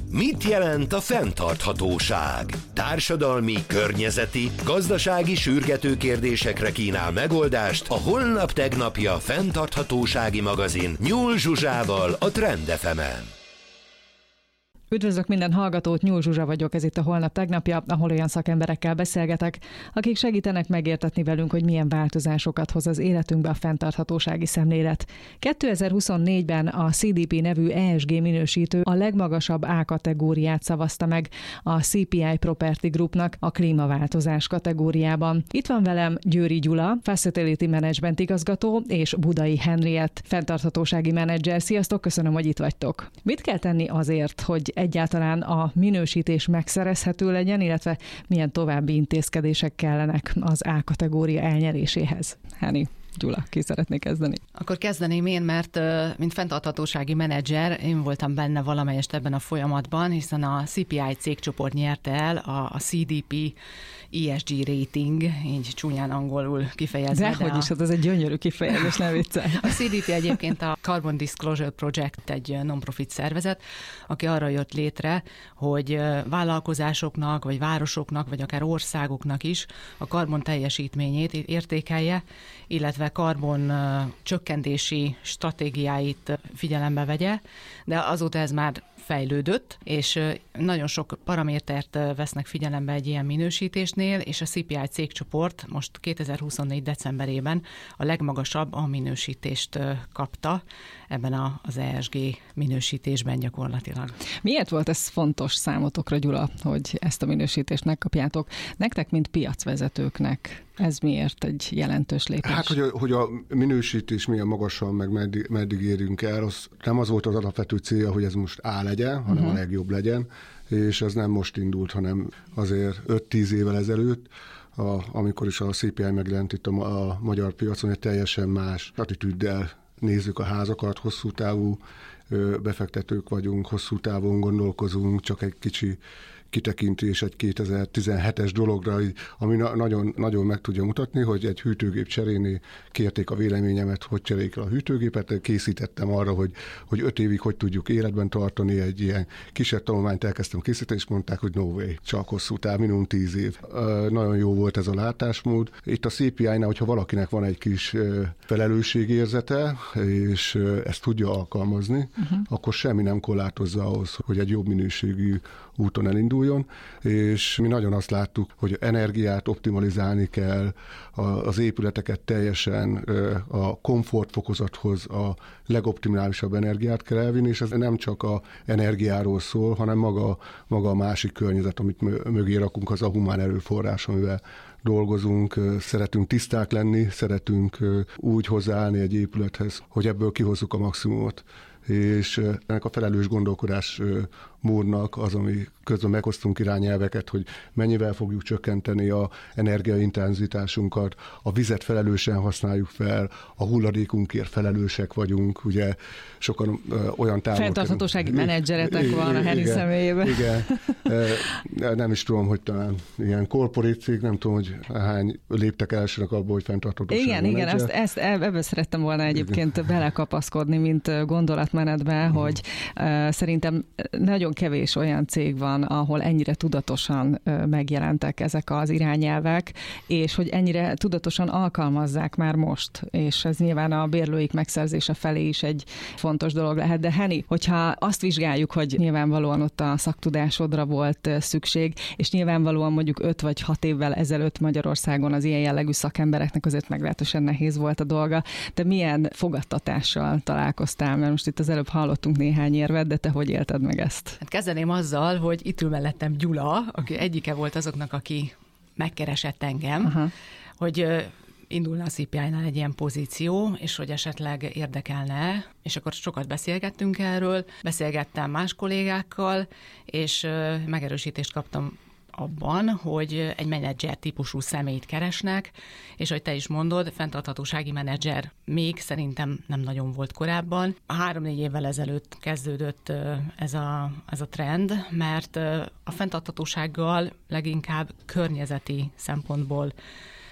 Mit jelent a fenntarthatóság? Társadalmi, környezeti, gazdasági sürgető kérdésekre kínál megoldást a Holnap Tegnapja fenntarthatósági magazin Nyúl Zsuzsával a Trend FM-en. Üdvözlök minden hallgatót, Nyúl Zsuzsa vagyok, ez itt a Holnap Tegnapja, ahol olyan szakemberekkel beszélgetek, akik segítenek megértetni velünk, hogy milyen változásokat hoz az életünkbe a fenntarthatósági szemlélet. 2024-ben a CDP nevű ESG minősítő a legmagasabb A kategóriát szavazta meg a CPI Property Groupnak a klímaváltozás kategóriában. Itt van velem Győri Gyula, Facility Management igazgató, és Budai Henriett, fenntarthatósági menedzser. Sziasztok, köszönöm, hogy itt vagytok. Mit kell tenni azért, hogy egyáltalán a minősítés megszerezhető legyen, illetve milyen további intézkedések kellenek az A kategória elnyeréséhez? Henny, Gyula, ki szeretné kezdeni? Akkor kezdeném én, mert mint fenntarthatósági menedzser, én voltam benne valamelyest ebben a folyamatban, hiszen a CPI cégcsoport nyerte el a CDP ESG rating, így csúnyán angolul kifejezve. De is, hát ez egy gyönyörű kifejezés, ne viccelj. A CDP egyébként a Carbon Disclosure Project, egy non-profit szervezet, aki arra jött létre, hogy vállalkozásoknak, vagy városoknak, vagy akár országoknak is a karbon teljesítményét értékelje, illetve karbon csökkentési stratégiáit figyelembe vegye, de azóta ez már fejlődött, és nagyon sok paramétert vesznek figyelembe egy ilyen minősítésnél, és a CPI cégcsoport most 2024. decemberében a legmagasabb A minősítést kapta ebben az ESG minősítésben gyakorlatilag. Miért volt ez fontos számotokra, Gyula, hogy ezt a minősítést megkapjátok? Nektek, mint piacvezetőknek, ez miért egy jelentős lépés? Hát, hogy a minősítés milyen magasan, meg meddig érünk el, az nem az volt az alapvető célja, hogy ez most A legyen, hanem a legjobb legyen, és ez nem most indult, hanem azért 5-10 évvel ezelőtt, amikor is a CPI megjelent itt a magyar piacon, egy teljesen más attitűddel nézzük a házakat, hosszú távú befektetők vagyunk, hosszú távon gondolkozunk, csak egy kicsi kitekintés egy 2017-es dologra, ami nagyon, nagyon meg tudja mutatni, hogy egy hűtőgép cserénél kérték a véleményemet, hogy cseréljék el a hűtőgépet, készítettem arra, hogy 5 évig hogy tudjuk életben tartani, egy ilyen kisebb tanulmányt elkezdtem készíteni, és mondták, hogy no way, csak hosszú táv, minimum 10 év. Nagyon jó volt ez a látásmód. Itt a CPI-nál, hogyha valakinek van egy kis felelősségérzete, és ezt tudja alkalmazni, akkor semmi nem korlátozza ahhoz, hogy egy jobb minőségű úton elinduljon, és mi nagyon azt láttuk, hogy energiát optimalizálni kell, az épületeket teljesen a komfortfokozathoz a legoptimálisabb energiát kell elvinni, és ez nem csak a energiáról szól, hanem maga a másik környezet, amit mögé rakunk, az a humán erőforrás, amivel dolgozunk, szeretünk tiszták lenni, szeretünk úgy hozzáállni egy épülethez, hogy ebből kihozzuk a maximumot. És ennek a felelős gondolkodás módnak az, ami közben meghoztunk irányelveket, hogy mennyivel fogjuk csökkenteni a energiaintenzitásunkat, a vizet felelősen használjuk fel, a hulladékunkért felelősek vagyunk, ugye sokan olyan távol... Fenntarthatósági menedzseretek van a Henny személyében. Igen, nem is tudom, hogy talán ilyen korporét cég, nem tudom, hogy hány léptek elsőnek abból, hogy fenntarthatósági menedzser. Igen, ebben szerettem volna egyébként belekapaszkodni, mint gondolatmenetbe, hogy szerintem nagyon kevés olyan cég van, ahol ennyire tudatosan megjelentek ezek az irányelvek, és hogy ennyire tudatosan alkalmazzák már most, és ez nyilván a bérlőik megszerzése felé is egy fontos dolog lehet. De Henny, hogyha azt vizsgáljuk, hogy nyilvánvalóan ott a szaktudásodra volt szükség, és nyilvánvalóan mondjuk 5 vagy 6 évvel ezelőtt Magyarországon az ilyen jellegű szakembereknek azért meglehetősen nehéz volt a dolga, de milyen fogadtatással találkoztál? Mert most itt az előbb hallottunk néhány érvet, de te hogy élted meg ezt? Hát kezdeném azzal, hogy itt ül mellettem Gyula, aki egyike volt azoknak, aki megkeresett engem, hogy indulna a CPI-nál egy ilyen pozíció, és hogy esetleg érdekelne, és akkor sokat beszélgettünk erről, beszélgettem más kollégákkal, és megerősítést kaptam abban, hogy egy menedzser típusú személyt keresnek, és hogy te is mondod, fenntarthatósági menedzser még szerintem nem nagyon volt korábban. 3-4 évvel ezelőtt kezdődött ez a trend, mert a fenntarthatósággal leginkább környezeti szempontból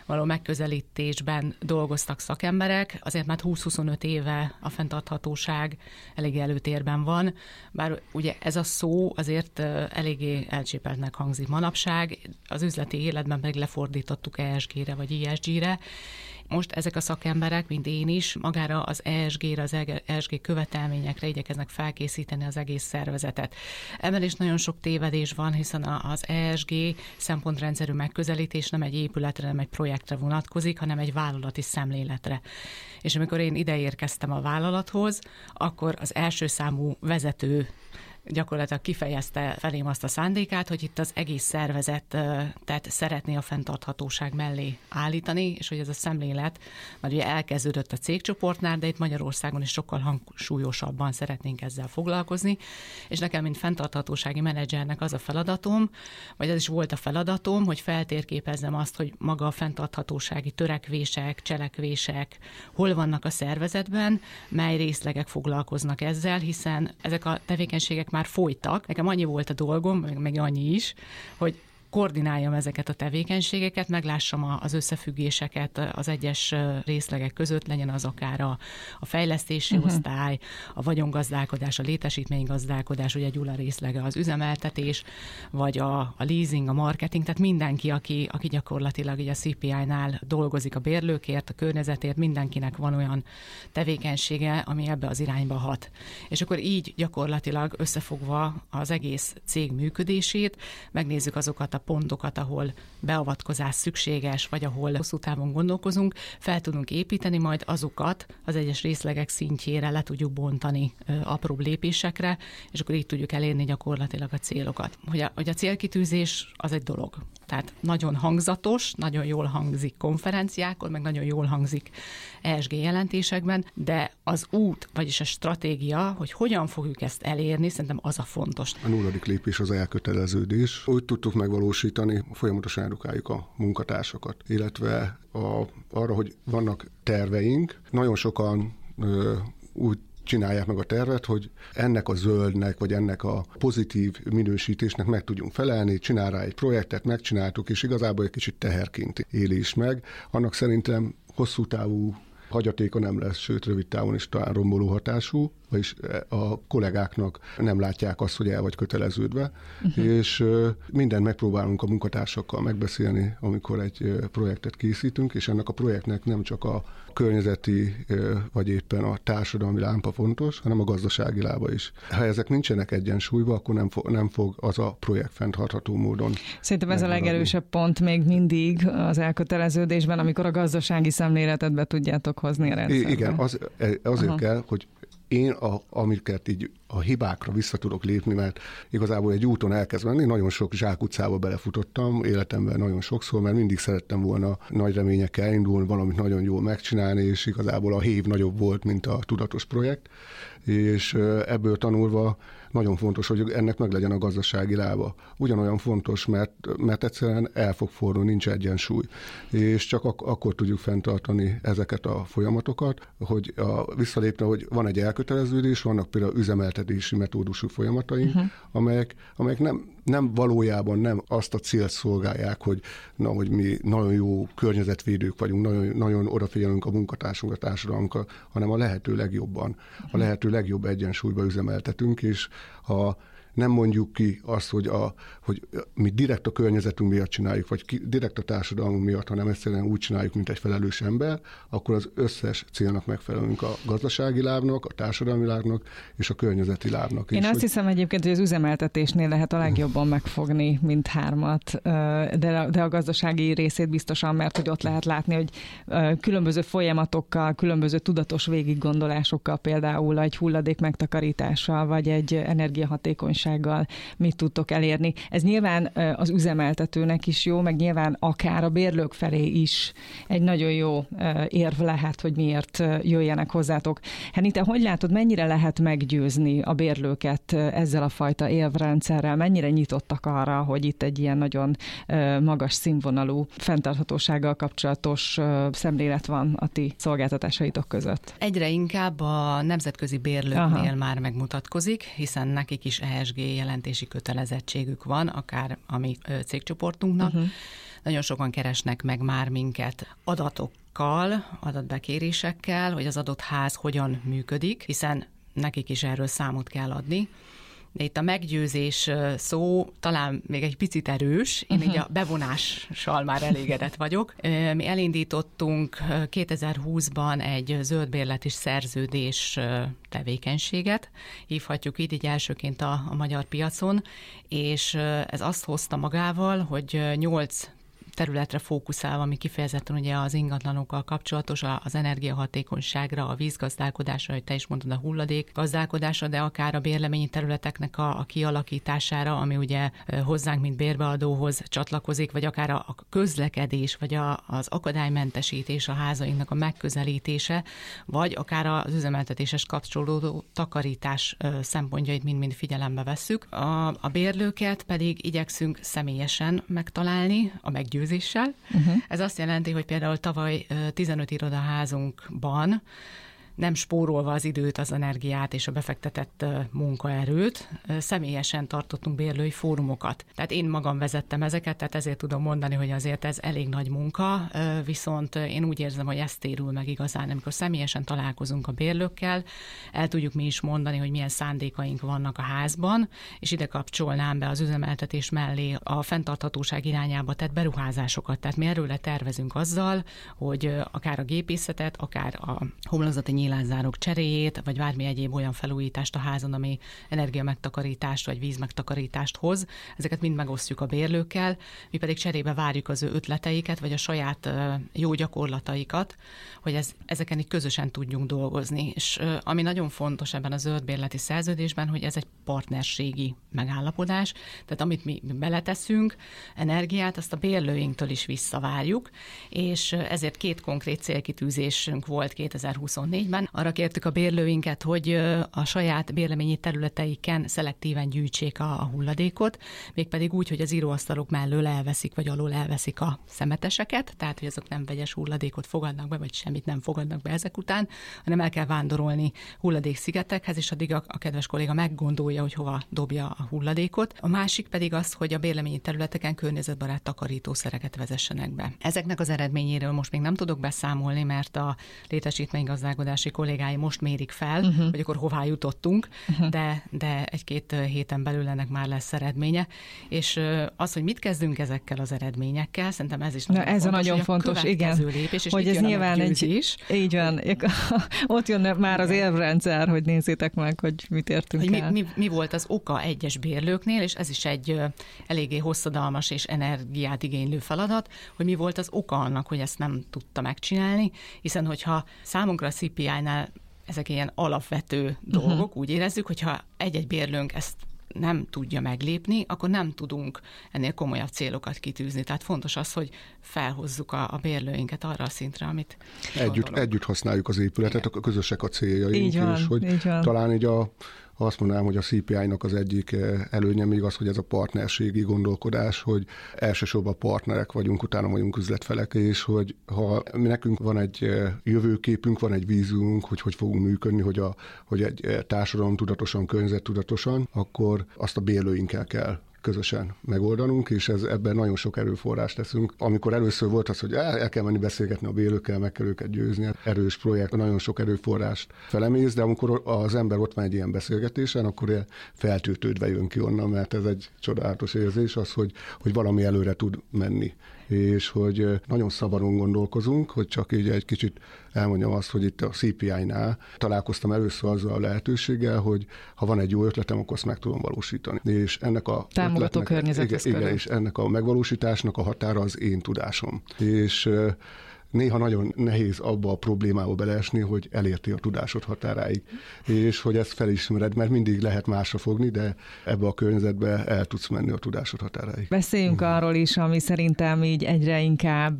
való megközelítésben dolgoztak szakemberek, azért már 20-25 éve a fenntarthatóság elég előtérben van, bár ugye ez a szó azért eléggé elcsépeltnek hangzik manapság, az üzleti életben pedig lefordítottuk ESG-re vagy ISG-re. Most ezek a szakemberek, mint én is, magára az ESG-re, az ESG követelményekre igyekeznek felkészíteni az egész szervezetet. Ebben is nagyon sok tévedés van, hiszen az ESG szempontrendszerű megközelítés nem egy épületre, nem egy projektre vonatkozik, hanem egy vállalati szemléletre. És amikor én ide érkeztem a vállalathoz, akkor az első számú vezető gyakorlatilag kifejezte felém azt a szándékát, hogy itt az egész szervezetet szeretné a fenntarthatóság mellé állítani, és hogy ez a szemlélet, mert ugye elkezdődött a cégcsoportnál, de itt Magyarországon is sokkal hangsúlyosabban szeretnénk ezzel foglalkozni, és nekem, mint fenntarthatósági menedzsernek az a feladatom, vagy ez is volt a feladatom, hogy feltérképezzem azt, hogy maga a fenntarthatósági törekvések, cselekvések hol vannak a szervezetben, mely részlegek foglalkoznak ezzel, hiszen ezek a tevékenységek már folytak. Nekem annyi volt a dolgom, meg annyi is, hogy koordináljam ezeket a tevékenységeket, meglássam az összefüggéseket az egyes részlegek között, legyen az akár a fejlesztési osztály, a vagyongazdálkodás, a létesítménygazdálkodás, ugye Gyula részlege az üzemeltetés, vagy a leasing, a marketing, tehát mindenki, aki gyakorlatilag így a CPI-nál dolgozik a bérlőkért, a környezetért, mindenkinek van olyan tevékenysége, ami ebbe az irányba hat. És akkor így gyakorlatilag összefogva az egész cég működését, megnézzük azokat a pontokat, ahol beavatkozás szükséges, vagy ahol hosszú távon gondolkozunk, fel tudunk építeni, majd azokat az egyes részlegek szintjére le tudjuk bontani apróbb lépésekre, és akkor így tudjuk elérni gyakorlatilag a célokat. Hogy a célkitűzés az egy dolog. Tehát nagyon hangzatos, nagyon jól hangzik konferenciákon, meg nagyon jól hangzik ESG jelentésekben, de az út, vagyis a stratégia, hogy hogyan fogjuk ezt elérni, szerintem az a fontos. A 0. lépés az elköteleződés. Úgy tudtuk megvalósítani, folyamatosan edukáljuk a munkatársakat, illetve arra, hogy vannak terveink. Nagyon sokan úgy csinálják meg a tervet, hogy ennek a zöldnek, vagy ennek a pozitív minősítésnek meg tudjunk felelni, csinál rá egy projektet, megcsináltuk, és igazából egy kicsit teherként éli is meg. Annak szerintem hosszú távú hagyatéka nem lesz, sőt rövid távon is talán romboló hatású, vagyis a kollégáknak nem látják azt, hogy el vagy köteleződve, és mindent megpróbálunk a munkatársakkal megbeszélni, amikor egy projektet készítünk, és ennek a projektnek nem csak a környezeti, vagy éppen a társadalmi lámpa fontos, hanem a gazdasági lába is. Ha ezek nincsenek egyensúlyban, akkor nem fog az a projekt fenntartható módon. Szerintem ez a legerősebb pont még mindig az elköteleződésben, amikor a gazdasági szemléletet be tudjátok hozni a rendszerbe. Igen, azért kell, hogy én, amiket így a hibákra vissza tudok lépni, mert igazából egy úton elkezd menni, nagyon sok zsákutcába belefutottam életemben nagyon sokszor, mert mindig szerettem volna nagy reményekkel elindulni, valamit nagyon jól megcsinálni, és igazából a hév nagyobb volt, mint a tudatos projekt, és ebből tanulva nagyon fontos, hogy ennek meg legyen a gazdasági lába. Ugyanolyan fontos, mert egyszerűen el fog fordulni, nincs egyensúly. És csak akkor tudjuk fenntartani ezeket a folyamatokat, hogy visszalépne, hogy van egy elköteleződés, vannak például üzemeltetési metódusú folyamataink, amelyek nem valójában nem azt a célt szolgálják, hogy mi nagyon jó környezetvédők vagyunk, nagyon, nagyon odafigyelünk a munkatársunkra, a társadalmunkra, hanem a lehető legjobban, a lehető legjobb egyensúlyba üzemeltetünk, és ha nem mondjuk ki azt, hogy mi direkt a környezetünk miatt csináljuk, vagy direkt a társadalmunk miatt, hanem egyszerűen úgy csináljuk, mint egy felelős ember, akkor az összes célnak megfelelünk, a gazdasági lábnak, a társadalmi lábnak és a környezeti lábnak. Én azt hiszem egyébként, hogy az üzemeltetésnél lehet a legjobban megfogni, mint hármat, de a gazdasági részét biztosan, mert hogy ott lehet látni, hogy különböző folyamatokkal, különböző tudatos végiggondolásokkal, például egy hulladék megtakarítással, vagy egy energiahatékonysággal mit tudtok elérni. Ez nyilván az üzemeltetőnek is jó, meg nyilván akár a bérlők felé is egy nagyon jó érv lehet, hogy miért jöjjenek hozzátok. Henni, te hogy látod, mennyire lehet meggyőzni a bérlőket ezzel a fajta érvrendszerrel? Mennyire nyitottak arra, hogy itt egy ilyen nagyon magas színvonalú fenntarthatósággal kapcsolatos szemlélet van a ti szolgáltatásaitok között? Egyre inkább a nemzetközi bérlőknél már megmutatkozik, hiszen nekik is ESG ESG jelentési kötelezettségük van, akár a mi cégcsoportunknak. Nagyon sokan keresnek meg már minket adatokkal, adatbekérésekkel, hogy az adott ház hogyan működik, hiszen nekik is erről számot kell adni. De itt a meggyőzés szó talán még egy picit erős, én így a bevonással már elégedett vagyok. Mi elindítottunk 2020-ban egy zöldbérleti szerződés tevékenységet, hívhatjuk így elsőként a magyar piacon, és ez azt hozta magával, hogy 8 területre fókuszálva, ami kifejezetten ugye az ingatlanokkal kapcsolatos, az energiahatékonyságra, a vízgazdálkodásra, hogy te is mondtad, a hulladék gazdálkodásra, de akár a bérleményi területeknek a kialakítására, ami ugye hozzánk, mint bérbeadóhoz csatlakozik, vagy akár a közlekedés, vagy az akadálymentesítés, a házainknak a megközelítése, vagy akár az üzemeltetéshez kapcsolódó takarítás szempontjait mind-mind figyelembe vesszük. A bérlőket pedig igyekszünk személyesen megtalálni, a meggyőzéssel. Ez azt jelenti, hogy például tavaly 15 irodaházunkban nem spórolva az időt, az energiát és a befektetett munkaerőt, személyesen tartottunk bérlői fórumokat. Tehát én magam vezettem ezeket, tehát ezért tudom mondani, hogy azért ez elég nagy munka, viszont én úgy érzem, hogy ez térül meg igazán, amikor személyesen találkozunk a bérlőkkel, el tudjuk mi is mondani, hogy milyen szándékaink vannak a házban, és ide kapcsolnám be az üzemeltetés mellé a fenntarthatóság irányába tett beruházásokat. Tehát mi erről tervezünk azzal, hogy akár a gépészetet, akár a homlokzati nyílászárók cseréjét, vagy bármi egyéb olyan felújítást a házon, ami energiamegtakarítást vagy vízmegtakarítást hoz. Ezeket mind megosztjuk a bérlőkkel, mi pedig cserébe várjuk az ő ötleteiket, vagy a saját jó gyakorlataikat, hogy ezeken így közösen tudjunk dolgozni. És ami nagyon fontos ebben a zöldbérleti szerződésben, hogy ez egy partnerségi megállapodás, tehát amit mi beleteszünk, energiát, azt a bérlőinktől is visszavárjuk, és ezért 2 konkrét célkitűzésünk volt 2024-ben. Arra kértük a bérlőinket, hogy a saját bérleményi területeiken szelektíven gyűjtsék a hulladékot, mégpedig úgy, hogy az íróasztalok mellől elveszik, vagy alól elveszik a szemeteseket, tehát hogy azok nem vegyes hulladékot fogadnak be, vagy semmit nem fogadnak be ezek után, hanem el kell vándorolni hulladékszigetekhez, és addig a kedves kolléga meggondolja, hogy hova dobja a hulladékot. A másik pedig az, hogy a bérleményi területeken környezetbarát takarítószereket vezessenek be. Ezeknek az eredményéről most még nem tudok beszámolni, mert a létesítménygazdálkodási kollégái most mérik fel, hogy akkor hová jutottunk, de 1-2 héten belül ennek már lesz eredménye. És az, hogy mit kezdünk ezekkel az eredményekkel, szerintem ez is nagyon fontos, igen. Lépés, és hogy ez nyilván így van. Ott jön már az érvrendszer, hogy nézzétek meg, hogy mit értünk hogy el. Mi volt az oka egyes bérlőknél, és ez is egy eléggé hosszadalmas és energiát igénylő feladat, hogy mi volt az oka annak, hogy ezt nem tudta megcsinálni, hiszen hogyha számunkra a CPI-nál ezek ilyen alapvető dolgok, úgy érezzük, hogyha egy-egy bérlőnk ezt nem tudja meglépni, akkor nem tudunk ennél komolyabb célokat kitűzni. Tehát fontos az, hogy felhozzuk a bérlőinket arra a szintre, amit Együtt használjuk az épületet, a közösek a céljaink, és hogy így van. talán így azt mondanám, hogy a CPI-nak az egyik előnye még az, hogy ez a partnerségi gondolkodás, hogy elsősorban partnerek vagyunk, utána vagyunk üzletfelek, és hogy ha nekünk van egy jövőképünk, van egy víziónk, hogy fogunk működni, hogy egy társadalom tudatosan, környezet tudatosan, akkor azt a bérlőinkkel kell közösen megoldanunk, és ebben nagyon sok erőforrást teszünk. Amikor először volt az, hogy el kell menni beszélgetni a bérlőkkel, meg kell őket győzni, erős projekt, nagyon sok erőforrást felemész, de amikor az ember ott van egy ilyen beszélgetésen, akkor feltöltődve jön ki onnan, mert ez egy csodálatos érzés az, hogy valami előre tud menni. És hogy nagyon szabadon gondolkozunk, hogy csak így egy kicsit elmondjam azt, hogy itt a CPI-nál találkoztam először azzal a lehetőséggel, hogy ha van egy jó ötletem, akkor azt meg tudom valósítani. És ennek a támogató környezeteszköz. Igen, és ennek a megvalósításnak a határa az én tudásom. És néha nagyon nehéz abba a problémába beleesni, hogy elérti a tudásod határáig. És hogy ezt felismered, mert mindig lehet másra fogni, de ebbe a környezetbe el tudsz menni a tudásod határáig. Beszéljünk arról is, ami szerintem így egyre inkább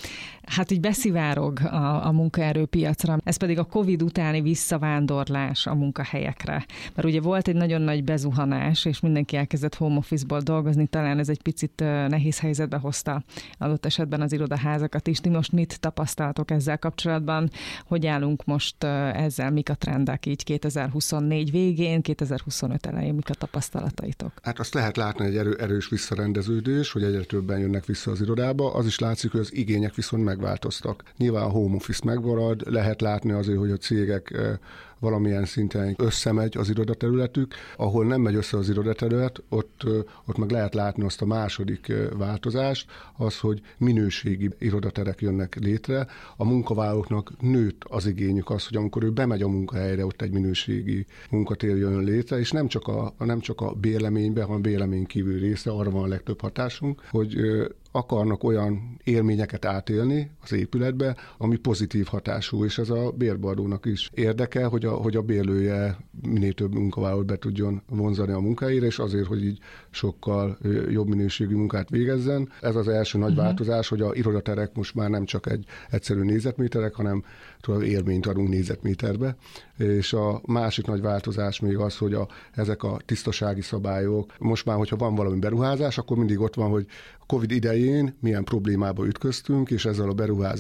így beszivárog a munkaerőpiacra. Ez pedig a Covid utáni visszavándorlás a munkahelyekre. Mert ugye volt egy nagyon nagy bezuhanás, és mindenki elkezdett home office-ból dolgozni, talán ez egy picit nehéz helyzetbe hozta adott esetben az irodaházakat is. Ti most mit Mit tapasztaltok ezzel kapcsolatban? Hogy állunk most ezzel? Mik a trendek így 2024 végén, 2025 elején? Mik a tapasztalataitok? Hát azt lehet látni egy erős visszarendeződés, hogy egyre többen jönnek vissza az irodába. Az is látszik, hogy az igények viszont megváltoztak. Nyilván a home office megmarad, lehet látni azért, hogy a cégek valamilyen szinten összemegy az irodaterületük. Ahol nem megy össze az irodaterület, ott meg lehet látni azt a második változást, az, hogy minőségi irodaterek jönnek létre. A munkavállalóknak nőtt az igényük az, hogy amikor ő bemegy a munkahelyre, ott egy minőségi munkatér jön létre, és nem csak a bérleménybe, hanem a bérlemény kívül része, arra van a legtöbb hatásunk, hogy akarnak olyan élményeket átélni az épületbe, ami pozitív hatású, és ez a bérbeadónak is érdeke, hogy a bérlője minél több munkavállalót be tudjon vonzani a munkahelyére, és azért, hogy így sokkal jobb minőségű munkát végezzen. Ez az első nagy változás, hogy a irodaterek most már nem csak egy egyszerű négyzetméterek, hanem élményt adunk négyzetméterbe. És a másik nagy változás még az, hogy ezek a tisztasági szabályok, most már, hogyha van valami beruházás, akkor mindig ott van, hogy a Covid idején milyen problémába ütköztünk, és ezzel a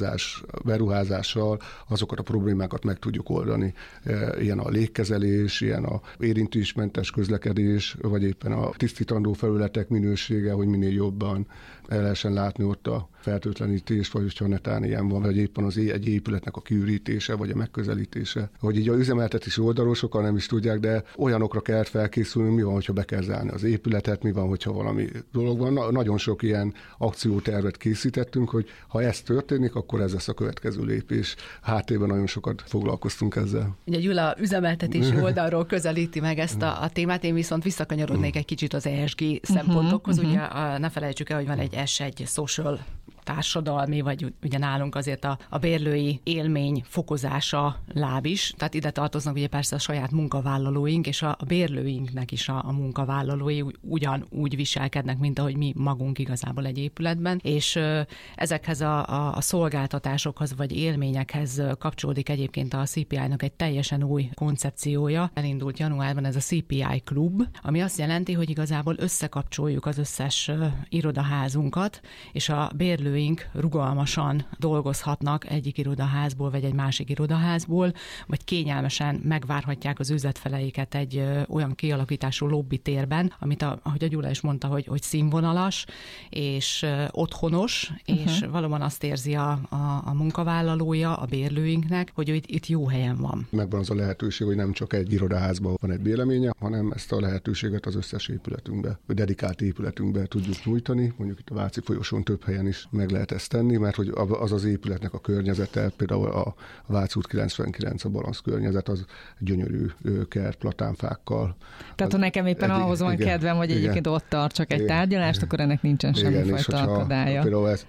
beruházással azokat a problémákat meg tudjuk oldani. Ilyen a légkezelés, ilyen a érintésmentes közlekedés, vagy éppen a tisztítandó felületek minősége, hogy minél jobban el lehessen látni ott a fertőtlenítést, vagy hogyha netán ilyen van, vagy éppen egy épületnek a kiürítése, vagy a megközelítése. Hogy így a üzemeltetési oldalról sokan nem is tudják, de olyanokra kell felkészülni, mi van, hogyha be kell zárni az épületet, mi van, hogyha valami dolog van. Nagyon sok ilyen akciótervet készítettünk, hogy ha ez történik, akkor ez lesz a következő lépés. Háttérben nagyon sokat foglalkoztunk ezzel. Ugye Gyula üzemeltetési oldalról közelíti meg ezt a témát, én viszont visszakanyarodnék egy kicsit az ESG szempontokhoz. Ugye ne felejtsük el, hogy van egy S1 social társadalmi, vagy ugye nálunk azért a bérlői élmény fokozása láb is, tehát ide tartoznak ugye persze a saját munkavállalóink, és a bérlőinknek is a munkavállalói ugyanúgy viselkednek, mint ahogy mi magunk igazából egy épületben, és ezekhez a szolgáltatásokhoz vagy élményekhez kapcsolódik egyébként a CPI-nak egy teljesen új koncepciója. Elindult januárban ez a CPI Klub, ami azt jelenti, hogy igazából összekapcsoljuk az összes irodaházunkat, és a bérlőink rugalmasan dolgozhatnak egyik irodaházból, vagy egy másik irodaházból, vagy kényelmesen megvárhatják az üzletfeleiket egy olyan kialakítású lobbitérben, amit ahogy a Gyula is mondta, hogy színvonalas, és otthonos, és valóban azt érzi a munkavállalója, a bérlőinknek, hogy itt jó helyen van. Megvan az a lehetőség, hogy nem csak egy irodaházban van egy véleménye, hanem ezt a lehetőséget az összes épületünkbe, vagy dedikált épületünkbe tudjuk nyújtani. Mondjuk itt a Váci folyosón több helyen is meg lehet ezt tenni, mert hogy az épületnek a környezete, például a Váci út 99, a Balansz környezet, az gyönyörű kert, platánfákkal. Tehát ha nekem éppen ahhoz van kedvem, hogy egyébként ott tartsak egy tárgyalást, akkor ennek nincsen semmifajta akadálya.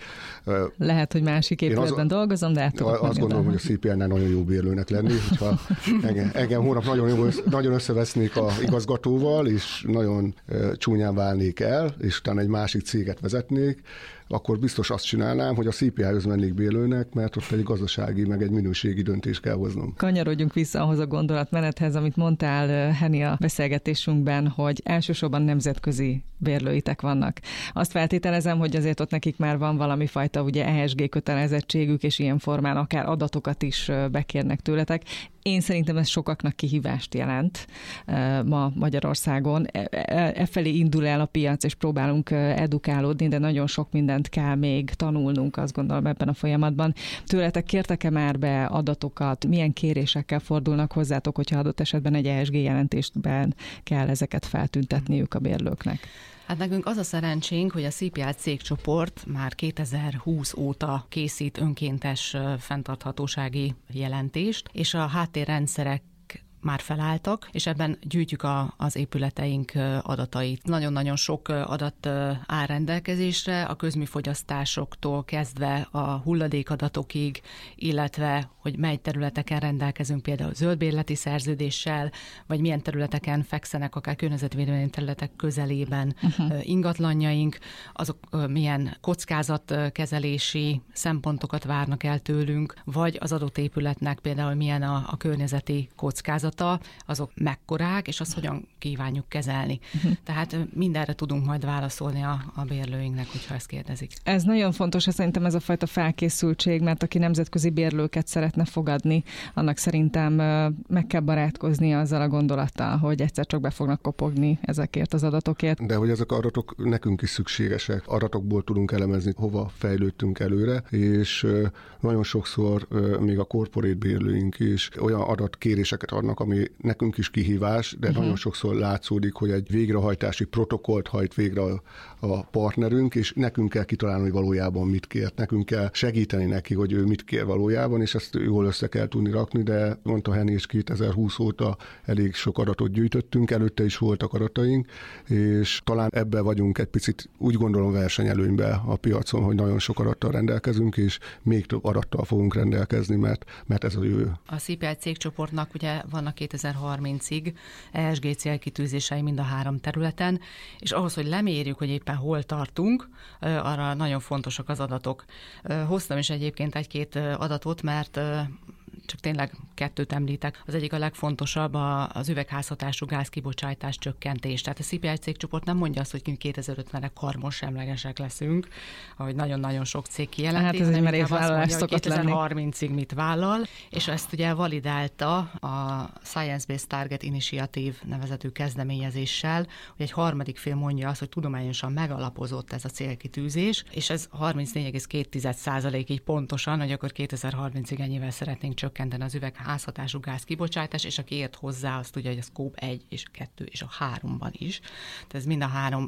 Lehet, hogy másik épületben dolgozom, de azt gondolom, hogy a CPI-nál nagyon jó bérlőnek lenni, hogyha engem hónap nagyon összevesznék a igazgatóval, és nagyon csúnyán válnék el, és utána egy másik céget vezetnék, akkor biztos azt csinálnám, hogy a CPI-höz mennék bérlőnek, mert ott egy gazdasági, meg egy minőségi döntést kell hoznom. Kanyarodjunk vissza ahhoz a gondolatmenethez, amit mondtál, Henny, a beszélgetésünkben, hogy elsősorban nemzetközi bérlőitek vannak. Azt feltételezem, hogy azért ott nekik már van valami fajta ugye ESG kötelezettségük, és ilyen formán akár adatokat is bekérnek tőletek. Én szerintem ez sokaknak kihívást jelent ma Magyarországon. Efelé indul el a piac, és próbálunk edukálódni, de nagyon sok mindent kell még tanulnunk, azt gondolom ebben a folyamatban. Tőletek kértek-e már be adatokat? Milyen kérésekkel fordulnak hozzátok, hogyha adott esetben egy ESG jelentésben kell ezeket feltüntetniük a bérlőknek? Hát nekünk az a szerencsénk, hogy a CPI cégcsoport már 2020 óta készít önkéntes fenntarthatósági jelentést, és a háttérrendszerek már felálltak, és ebben gyűjtjük az épületeink adatait. Nagyon-nagyon sok adat áll rendelkezésre, a közműfogyasztásoktól kezdve a hulladékadatokig, illetve hogy mely területeken rendelkezünk például zöldbérleti szerződéssel, vagy milyen területeken fekszenek akár környezetvédelmi területek közelében ingatlanjaink, azok milyen kockázatkezelési szempontokat várnak el tőlünk, vagy az adott épületnek például milyen a környezeti kockázat kockázata, azok mekkorák, és azt hogyan kívánjuk kezelni. Tehát mindenre tudunk majd válaszolni a bérlőinknek, hogyha ezt kérdezik. Ez nagyon fontos, szerintem ez a fajta felkészültség, mert aki nemzetközi bérlőket szeretne fogadni, annak szerintem meg kell barátkozni azzal a gondolattal, hogy egyszer csak be fognak kopogni ezekért az adatokért. De hogy ezek adatok nekünk is szükségesek. Adatokból tudunk elemezni, hova fejlődtünk előre, és nagyon sokszor még a korporét bérlőink is olyan adatkéréseket adnak, ami nekünk is kihívás, de nagyon sokszor látszódik, hogy egy végrehajtási protokollt hajt végre a partnerünk, és nekünk kell kitalálni, hogy valójában mit kért. Nekünk kell segíteni neki, hogy ő mit kér valójában, és ezt jól össze kell tudni rakni, de mondta Henny is 2020 óta elég sok adatot gyűjtöttünk, előtte is voltak adataink, és talán ebbe vagyunk egy picit, úgy gondolom, versenyelőnybe a piacon, hogy nagyon sok adattal rendelkezünk, és még több adattal fogunk rendelkezni, mert ez a jövő. A CPI cégcsoportnak ugye vannak 2030-ig ESG célkitűzései mind a 3 területen, és ahhoz, hogy lemérjük, hogy éppen hol tartunk, arra nagyon fontosak az adatok. Hoztam is egyébként egy-két adatot, mert csak tényleg 2 említek. Az egyik a legfontosabb az üvegházhatású gázkibocsátás csökkentés. Tehát a CPI cégcsoport nem mondja azt, hogy 2050-re karbonsemlegesek leszünk, ahogy nagyon-nagyon sok cég kijelenti. Hát ez egy merész vállalás szokott lenni. 2030-ig mit vállal, és ezt ugye validálta a Science Based Target Initiative nevezetű kezdeményezéssel, hogy egy harmadik fél mondja azt, hogy tudományosan megalapozott ez a célkitűzés, és ez 34,2% így pontosan, hogy akkor 2030-ig ennyivel szeretnénk csökkenteni az üvegházhatású gáz kibocsátás, és aki ért hozzá, azt tudja, hogy a Scope 1 és 2 és a 3-ban is. Tehát ez mind a 3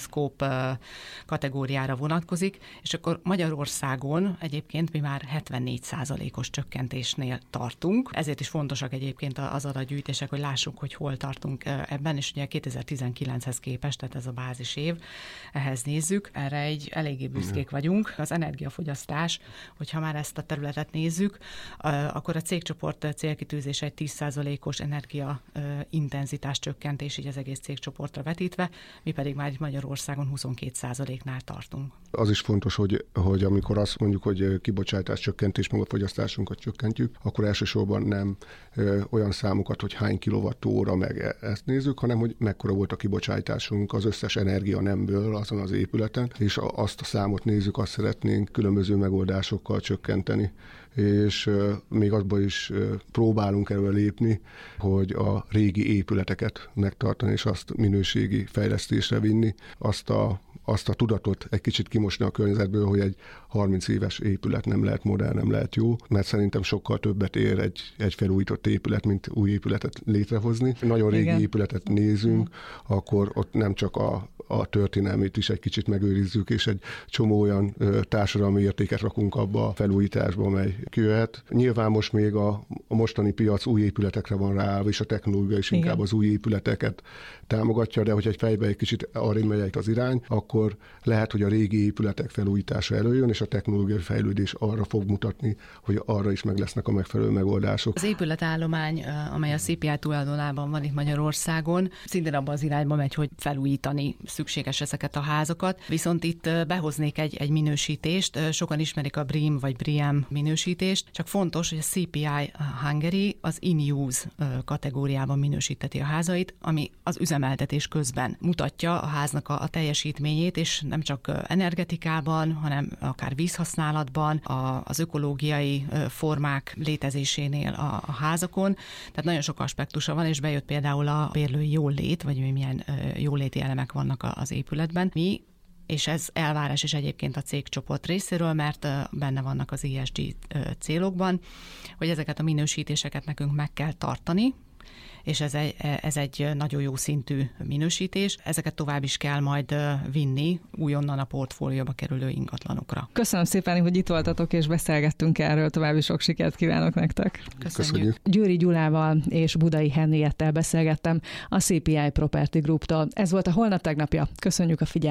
Scope kategóriára vonatkozik, és akkor Magyarországon egyébként mi már 74%-os csökkentésnél tartunk. Ezért is fontosak egyébként az adatgyűjtések, hogy lássuk, hogy hol tartunk ebben, és ugye 2019-hez képest, tehát ez a bázisév, ehhez nézzük. Erre egy eléggé büszkék vagyunk. Az energiafogyasztás, hogyha már ezt a területet nézzük, akkor a cégcsoport célkitűzése egy 10%-os energiaintenzitás csökkentés, így az egész cégcsoportra vetítve, mi pedig már Magyarországon 22%-nál tartunk. Az is fontos, hogy amikor azt mondjuk, hogy kibocsátás csökkentés, meg a fogyasztásunkat csökkentjük, akkor elsősorban nem olyan számokat, hogy hány kilowattóra meg ezt nézzük, hanem hogy mekkora volt a kibocsátásunk az összes energia nemből azon az épületen, és azt a számot nézzük, azt szeretnénk különböző megoldásokkal csökkenteni. És még abban is próbálunk előre lépni, hogy a régi épületeket megtartani, és azt minőségi fejlesztésre vinni, azt a tudatot egy kicsit kimosni a környezetből, hogy egy 30 éves épület nem lehet modern, nem lehet jó, mert szerintem sokkal többet ér egy felújított épület, mint új épületet létrehozni. Nagyon régi épületet nézünk, akkor ott nem csak a történelmét is egy kicsit megőrizzük, és egy csomó olyan társadalmi értéket rakunk abba a felújításba, amely kijöhet. Nyilván most még a mostani piac új épületekre van rá, és a technológia is inkább az új épületeket támogatja, de hogy egy fejbe egy kicsit arra megy az irány, akkor lehet, hogy a régi épületek felújítása előjön, és a technológiai fejlődés arra fog mutatni, hogy arra is meg lesznek a megfelelő megoldások. Az épületállomány, amely a CPI tulajdonában van itt Magyarországon, szintén abban az irányba megy, hogy felújítani szükséges ezeket a házakat. Viszont itt behoznék egy minősítést. Sokan ismerik a BREEAM vagy BREEAM minősítést, csak fontos, hogy a CPI Hungary az in-use kategóriában minősíteti a házait, ami az üzemeltetés közben mutatja a háznak a teljesítményét, és nem csak energetikában, hanem akár vízhasználatban, az ökológiai formák létezésénél a házakon. Tehát nagyon sok aspektusa van, és bejött például a bérlői jólét, vagy milyen jóléti elemek vannak az épületben. És ez elvárás is egyébként a cégcsoport részéről, mert benne vannak az ESG célokban, hogy ezeket a minősítéseket nekünk meg kell tartani, és ez egy nagyon jó szintű minősítés. Ezeket tovább is kell majd vinni újonnan a portfólióba kerülő ingatlanokra. Köszönöm szépen, hogy itt voltatok és beszélgettünk erről, további sok sikert kívánok nektek. Köszönjük. Győri Gyulával és Budai Henriettel beszélgettem a CPI Property Group-tól. Ez volt a Holnap tegnapja. Köszönjük a figyelmet.